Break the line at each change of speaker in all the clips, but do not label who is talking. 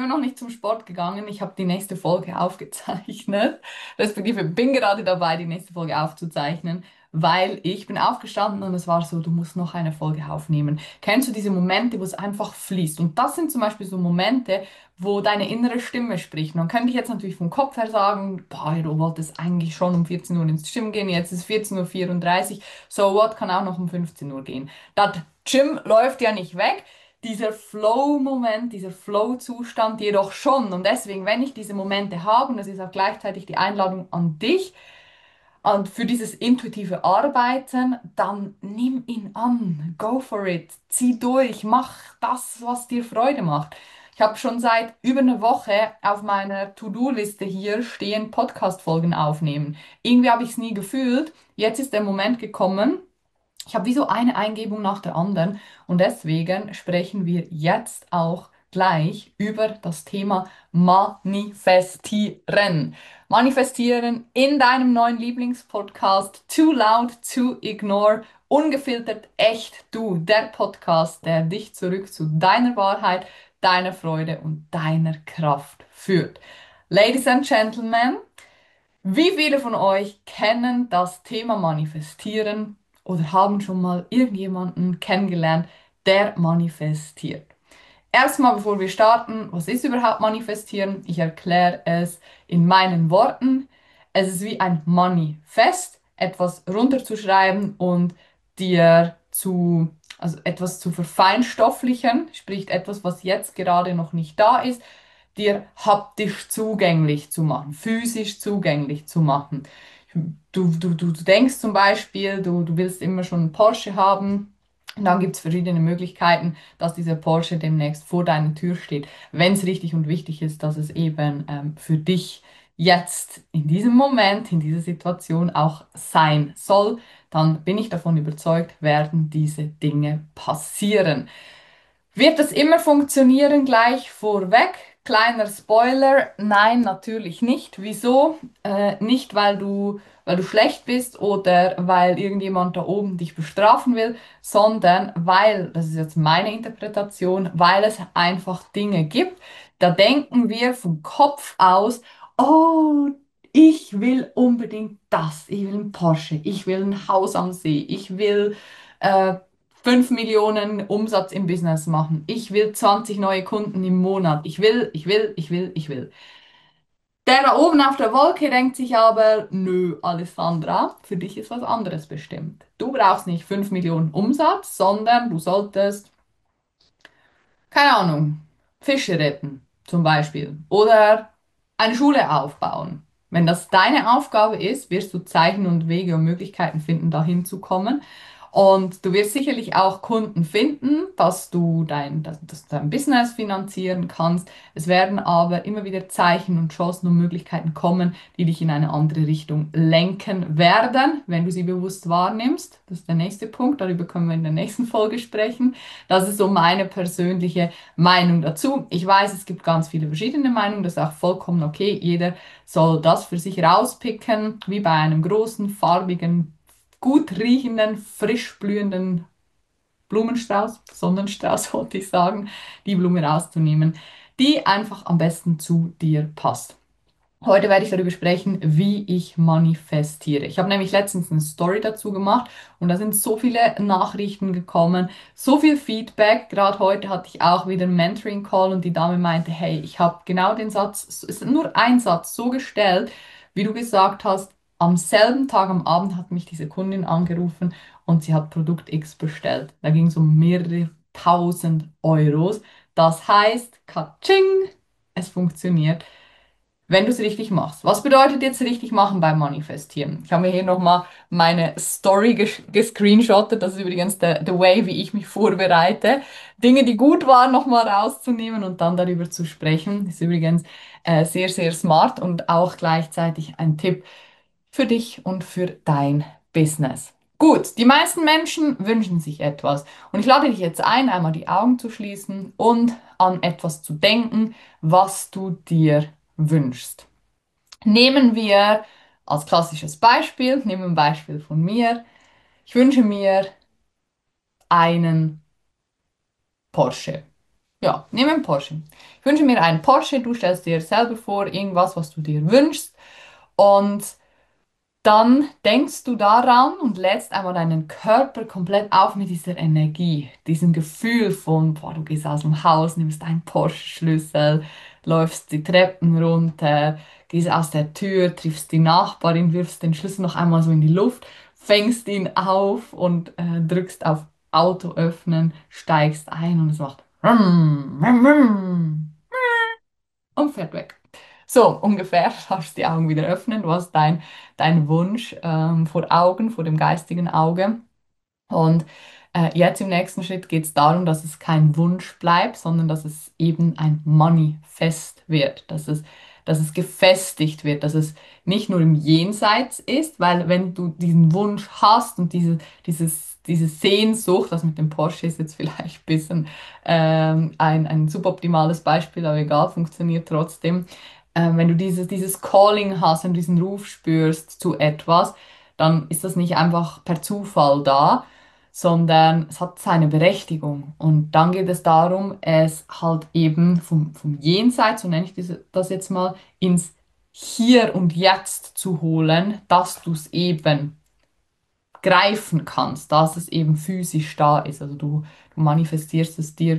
immer noch nicht zum Sport gegangen. Ich habe die nächste Folge aufgezeichnet, respektive bin gerade dabei, die nächste Folge aufzuzeichnen, weil ich bin aufgestanden und es war so, du musst noch eine Folge aufnehmen. Kennst du diese Momente, wo es einfach fließt? Und das sind zum Beispiel so Momente, wo deine innere Stimme spricht. Und dann könnte ich jetzt natürlich vom Kopf her sagen, boah, du wolltest eigentlich schon um 14 Uhr ins Gym gehen, jetzt ist 14:34 Uhr, so what, kann auch noch um 15 Uhr gehen. Das Gym läuft ja nicht weg, dieser Flow-Moment, dieser Flow-Zustand jedoch schon. Und deswegen, wenn ich diese Momente habe, und das ist auch gleichzeitig die Einladung an dich, und für dieses intuitive Arbeiten, dann nimm ihn an, go for it, zieh durch, mach das, was dir Freude macht. Ich habe schon seit über einer Woche auf meiner To-Do-Liste hier stehen, Podcast-Folgen aufnehmen. Irgendwie habe ich es nie gefühlt. Jetzt ist der Moment gekommen. Ich habe wie so eine Eingebung nach der anderen und deswegen sprechen wir jetzt auch gleich über das Thema Manifestieren. Manifestieren in deinem neuen Lieblingspodcast Too Loud to Ignore, ungefiltert echt du, der Podcast, der dich zurück zu deiner Wahrheit, deiner Freude und deiner Kraft führt. Ladies and Gentlemen, wie viele von euch kennen das Thema Manifestieren oder haben schon mal irgendjemanden kennengelernt, der manifestiert? Erstmal, bevor wir starten, was ist überhaupt Manifestieren? Ich erkläre es in meinen Worten. Es ist wie ein Manifest, etwas runterzuschreiben und also etwas zu verfeinstofflichen, sprich etwas, was jetzt gerade noch nicht da ist, dir haptisch zugänglich zu machen, physisch zugänglich zu machen. Du denkst zum Beispiel, du willst immer schon einen Porsche haben. Und dann gibt es verschiedene Möglichkeiten, dass dieser Porsche demnächst vor deiner Tür steht, wenn es richtig und wichtig ist, dass es eben für dich jetzt in diesem Moment, in dieser Situation auch sein soll, dann bin ich davon überzeugt, werden diese Dinge passieren. Wird das immer funktionieren gleich vorweg? Kleiner Spoiler, nein, natürlich nicht. Wieso? Nicht, weil du schlecht bist oder weil irgendjemand da oben dich bestrafen will, sondern weil, das ist jetzt meine Interpretation, weil es einfach Dinge gibt, da denken wir vom Kopf aus, oh, ich will unbedingt das, ich will einen Porsche, ich will ein Haus am See, ich will äh, 5 Millionen Umsatz im Business machen. Ich will 20 neue Kunden im Monat. Ich will. Der da oben auf der Wolke denkt sich aber, nö, Alessandra, für dich ist was anderes bestimmt. Du brauchst nicht 5 Millionen Umsatz, sondern du solltest, keine Ahnung, Fische retten zum Beispiel oder eine Schule aufbauen. Wenn das deine Aufgabe ist, wirst du Zeichen und Wege und Möglichkeiten finden, dahin zu kommen. Und du wirst sicherlich auch Kunden finden, dass du dein Business finanzieren kannst. Es werden aber immer wieder Zeichen und Chancen und Möglichkeiten kommen, die dich in eine andere Richtung lenken werden, wenn du sie bewusst wahrnimmst. Das ist der nächste Punkt, darüber können wir in der nächsten Folge sprechen. Das ist so meine persönliche Meinung dazu. Ich weiß, es gibt ganz viele verschiedene Meinungen, das ist auch vollkommen okay. Jeder soll das für sich rauspicken, wie bei einem großen, farbigen, gut riechenden, frisch blühenden Blumenstrauß, Sonnenstrauß wollte ich sagen, die Blume rauszunehmen, die einfach am besten zu dir passt. Heute werde ich darüber sprechen, wie ich manifestiere. Ich habe nämlich letztens eine Story dazu gemacht und da sind so viele Nachrichten gekommen, so viel Feedback. Gerade heute hatte ich auch wieder einen Mentoring-Call und die Dame meinte, hey, ich habe genau den Satz, es ist nur ein Satz, so gestellt, wie du gesagt hast. Am selben Tag, am Abend hat mich diese Kundin angerufen und sie hat Produkt X bestellt. Da ging es um mehrere tausend Euros. Das heißt, Katsching, es funktioniert, wenn du es richtig machst. Was bedeutet jetzt richtig machen beim Manifestieren? Ich habe mir hier nochmal meine Story gescreenshottet. Das ist übrigens the way, wie ich mich vorbereite. Dinge, die gut waren, nochmal rauszunehmen und dann darüber zu sprechen. Ist übrigens sehr, sehr smart und auch gleichzeitig ein Tipp für dich und für dein Business. Gut, die meisten Menschen wünschen sich etwas. Und ich lade dich jetzt ein, einmal die Augen zu schließen und an etwas zu denken, was du dir wünschst. Nehmen wir als klassisches Beispiel, nehmen wir ein Beispiel von mir. Ich wünsche mir einen Porsche. Ja, nehmen wir einen Porsche. Ich wünsche mir einen Porsche, du stellst dir selber vor, irgendwas, was du dir wünschst. Und dann denkst du daran und lädst einmal deinen Körper komplett auf mit dieser Energie, diesem Gefühl von, boah, du gehst aus dem Haus, nimmst deinen Porsche-Schlüssel, läufst die Treppen runter, gehst aus der Tür, triffst die Nachbarin, wirfst den Schlüssel noch einmal so in die Luft, fängst ihn auf und drückst auf Auto öffnen, steigst ein und es macht und fährt weg. So, ungefähr, darfst die Augen wieder öffnen. Du hast dein Wunsch vor Augen, vor dem geistigen Auge. Und jetzt im nächsten Schritt geht es darum, dass es kein Wunsch bleibt, sondern dass es eben ein Manifest wird, dass es gefestigt wird, dass es nicht nur im Jenseits ist, weil wenn du diesen Wunsch hast und diese Sehnsucht, das mit dem Porsche ist jetzt vielleicht ein bisschen ein suboptimales Beispiel, aber egal, funktioniert trotzdem. Wenn du dieses Calling hast und diesen Ruf spürst zu etwas, dann ist das nicht einfach per Zufall da, sondern es hat seine Berechtigung. Und dann geht es darum, es halt eben vom Jenseits, so nenne ich das jetzt mal, ins Hier und Jetzt zu holen, dass du es eben greifen kannst, dass es eben physisch da ist. Also du manifestierst es dir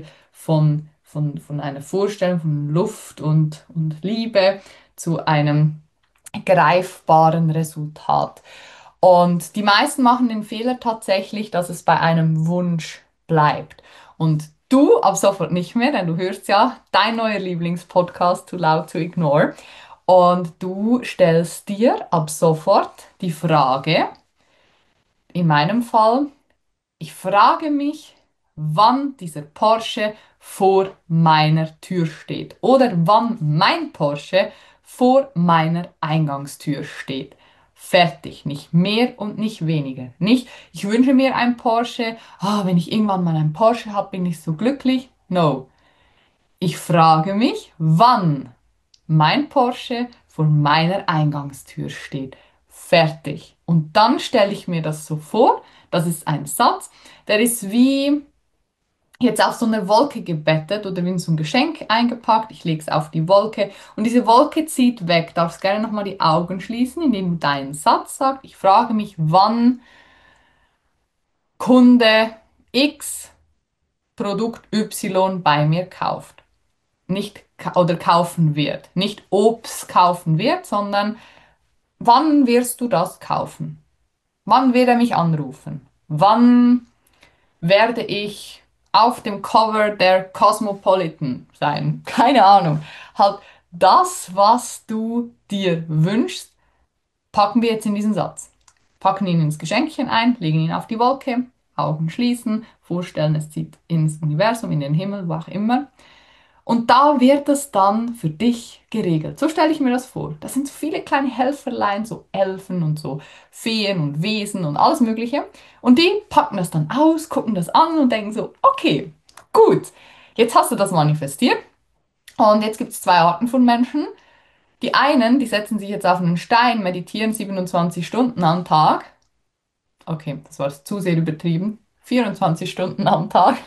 von einer Vorstellung von Luft und Liebe zu einem greifbaren Resultat. Und die meisten machen den Fehler tatsächlich, dass es bei einem Wunsch bleibt. Und du ab sofort nicht mehr, denn du hörst ja dein neuer Lieblingspodcast Too Loud to Ignore. Und du stellst dir ab sofort die Frage, in meinem Fall, ich frage mich, wann dieser Porsche vor meiner Tür steht oder wann mein Porsche vor meiner Eingangstür steht. Fertig, nicht mehr und nicht weniger. Nicht, ich wünsche mir ein Porsche, wenn ich irgendwann mal ein Porsche habe, bin ich so glücklich. No, ich frage mich, wann mein Porsche vor meiner Eingangstür steht. Fertig. Und dann stelle ich mir das so vor, das ist ein Satz, der ist wie jetzt auf so einer Wolke gebettet oder wie in so ein Geschenk eingepackt. Ich lege es auf die Wolke und diese Wolke zieht weg. Darfst gerne nochmal die Augen schließen, indem du deinen Satz sagst. Ich frage mich, wann Kunde X Produkt Y bei mir kauft. Nicht oder kaufen wird. Nicht ob es kaufen wird, sondern wann wirst du das kaufen? Wann wird er mich anrufen? Wann werde ich auf dem Cover der Cosmopolitan sein? Keine Ahnung. Halt das, was du dir wünschst, packen wir jetzt in diesen Satz. Packen ihn ins Geschenkchen ein, legen ihn auf die Wolke, Augen schließen, vorstellen, es zieht ins Universum, in den Himmel, wo auch immer. Und da wird es dann für dich geregelt. So stelle ich mir das vor. Das sind so viele kleine Helferlein, so Elfen und so Feen und Wesen und alles Mögliche. Und die packen das dann aus, gucken das an und denken so, okay, gut, jetzt hast du das manifestiert. Und jetzt gibt es zwei Arten von Menschen. Die einen, die setzen sich jetzt auf einen Stein, meditieren 27 Stunden am Tag. Okay, das war zu sehr übertrieben. 24 Stunden am Tag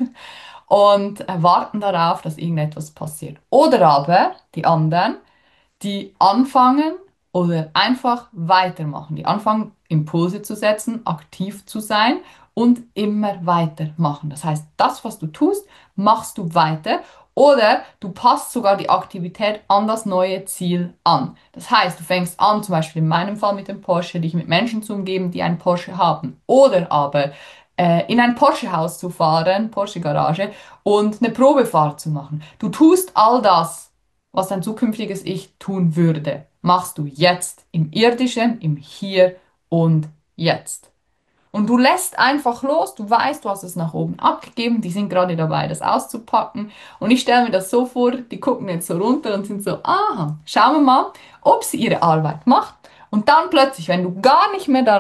und warten darauf, dass irgendetwas passiert. Oder aber die anderen, die anfangen oder einfach weitermachen, die anfangen, Impulse zu setzen, aktiv zu sein und immer weitermachen. Das heißt, das, was du tust, machst du weiter oder du passt sogar die Aktivität an das neue Ziel an. Das heißt, du fängst an, zum Beispiel in meinem Fall mit dem Porsche, dich mit Menschen zu umgeben, die einen Porsche haben. Oder aber in ein Porsche-Haus zu fahren, Porsche-Garage, und eine Probefahrt zu machen. Du tust all das, was dein zukünftiges Ich tun würde, machst du jetzt im Irdischen, im Hier und Jetzt. Und du lässt einfach los, du weißt, du hast es nach oben abgegeben, die sind gerade dabei, das auszupacken. Und ich stelle mir das so vor, die gucken jetzt so runter und sind so, aha, schauen wir mal, ob sie ihre Arbeit macht. Und dann plötzlich, wenn du gar nicht mehr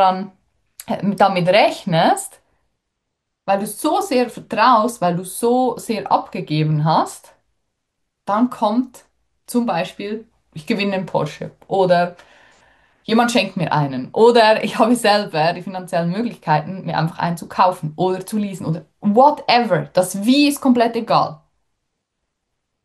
damit rechnest, weil du so sehr vertraust, weil du so sehr abgegeben hast, dann kommt zum Beispiel, ich gewinne einen Porsche oder jemand schenkt mir einen oder ich habe selber die finanziellen Möglichkeiten, mir einfach einen zu kaufen oder zu leasen oder whatever. Das Wie ist komplett egal.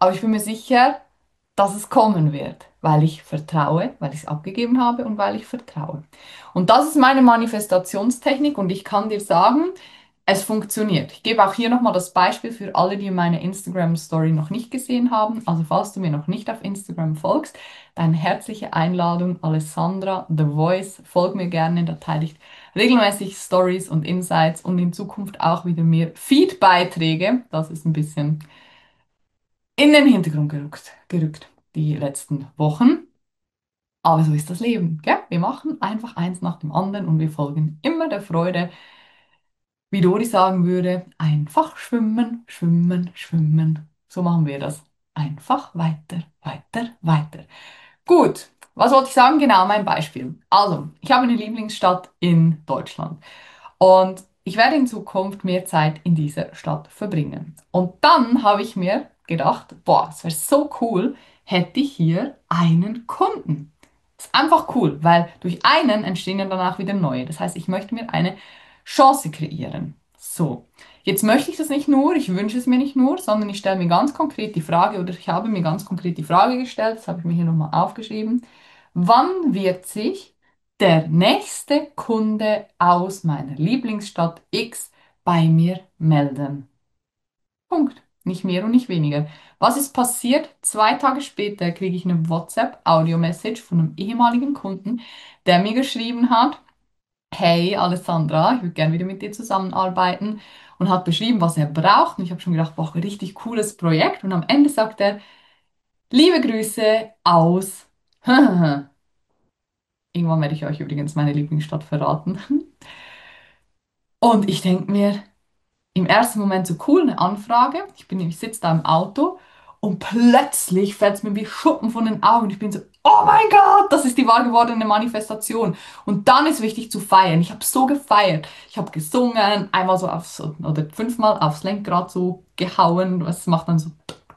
Aber ich bin mir sicher, dass es kommen wird, weil ich vertraue, weil ich es abgegeben habe und weil ich vertraue. Und das ist meine Manifestationstechnik und ich kann dir sagen, es funktioniert. Ich gebe auch hier nochmal das Beispiel für alle, die meine Instagram-Story noch nicht gesehen haben. Also falls du mir noch nicht auf Instagram folgst, deine herzliche Einladung, Alessandra The Voice. Folg mir gerne, da teile ich regelmäßig Stories und Insights und in Zukunft auch wieder mehr Feed-Beiträge. Das ist ein bisschen in den Hintergrund gerückt die letzten Wochen. Aber so ist das Leben, gell? Wir machen einfach eins nach dem anderen und wir folgen immer der Freude, wie Dori sagen würde, einfach schwimmen, schwimmen, schwimmen. So machen wir das. Einfach weiter, weiter, weiter. Gut, was wollte ich sagen? Genau, mein Beispiel. Also, ich habe eine Lieblingsstadt in Deutschland. Und ich werde in Zukunft mehr Zeit in dieser Stadt verbringen. Und dann habe ich mir gedacht, boah, es wäre so cool, hätte ich hier einen Kunden. Das ist einfach cool, weil durch einen entstehen ja danach wieder neue. Das heißt, ich möchte mir eine Chance kreieren. So, jetzt möchte ich das nicht nur, ich wünsche es mir nicht nur, sondern ich stelle mir ganz konkret die Frage, oder ich habe mir ganz konkret die Frage gestellt, das habe ich mir hier nochmal aufgeschrieben, wann wird sich der nächste Kunde aus meiner Lieblingsstadt X bei mir melden? Punkt. Nicht mehr und nicht weniger. Was ist passiert? 2 Tage später kriege ich eine WhatsApp-Audio-Message von einem ehemaligen Kunden, der mir geschrieben hat, hey Alessandra, ich würde gerne wieder mit dir zusammenarbeiten und hat beschrieben, was er braucht. Und ich habe schon gedacht, boah, richtig cooles Projekt. Und am Ende sagt er, liebe Grüße aus. Irgendwann werde ich euch übrigens meine Lieblingsstadt verraten. Und ich denke mir, im ersten Moment so cool, eine Anfrage. Ich sitze da im Auto und plötzlich fällt es mir wie Schuppen von den Augen. Ich bin so, oh mein Gott, das ist die wahr gewordene Manifestation. Und dann ist wichtig zu feiern. Ich habe so gefeiert. Ich habe gesungen, einmal so aufs, oder 5-mal aufs Lenkrad so gehauen. Was macht dann so,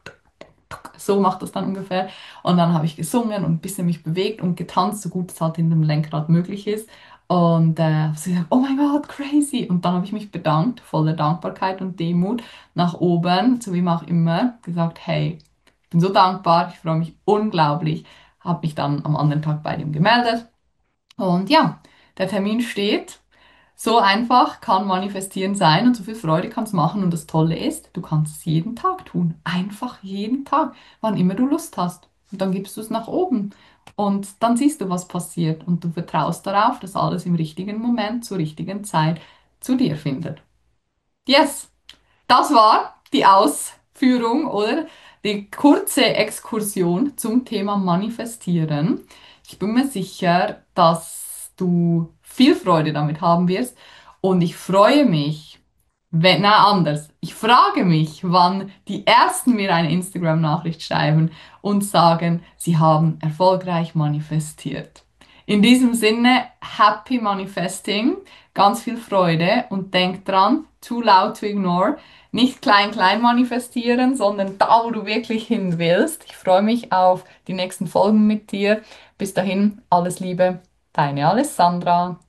so macht das dann ungefähr. Und dann habe ich gesungen und ein bisschen mich bewegt und getanzt, so gut es halt in dem Lenkrad möglich ist. Und habe so gesagt, oh mein Gott, crazy. Und dann habe ich mich bedankt, voller Dankbarkeit und Demut, nach oben, zu wem auch immer, gesagt, hey, ich bin so dankbar, ich freue mich unglaublich. Habe mich dann am anderen Tag bei dem gemeldet. Und ja, der Termin steht. So einfach kann Manifestieren sein und so viel Freude kann es machen. Und das Tolle ist, du kannst es jeden Tag tun. Einfach jeden Tag, wann immer du Lust hast. Und dann gibst du es nach oben. Und dann siehst du, was passiert. Und du vertraust darauf, dass alles im richtigen Moment, zur richtigen Zeit zu dir findet. Yes! Das war die Ausführung oder die kurze Exkursion zum Thema Manifestieren. Ich bin mir sicher, dass du viel Freude damit haben wirst und ich freue mich, wenn, na anders, ich frage mich, wann die Ersten mir eine Instagram-Nachricht schreiben und sagen, sie haben erfolgreich manifestiert. In diesem Sinne, happy manifesting, ganz viel Freude und denk dran, too loud to ignore. Nicht klein, klein manifestieren, sondern da, wo du wirklich hin willst. Ich freue mich auf die nächsten Folgen mit dir. Bis dahin, alles Liebe, deine Alessandra.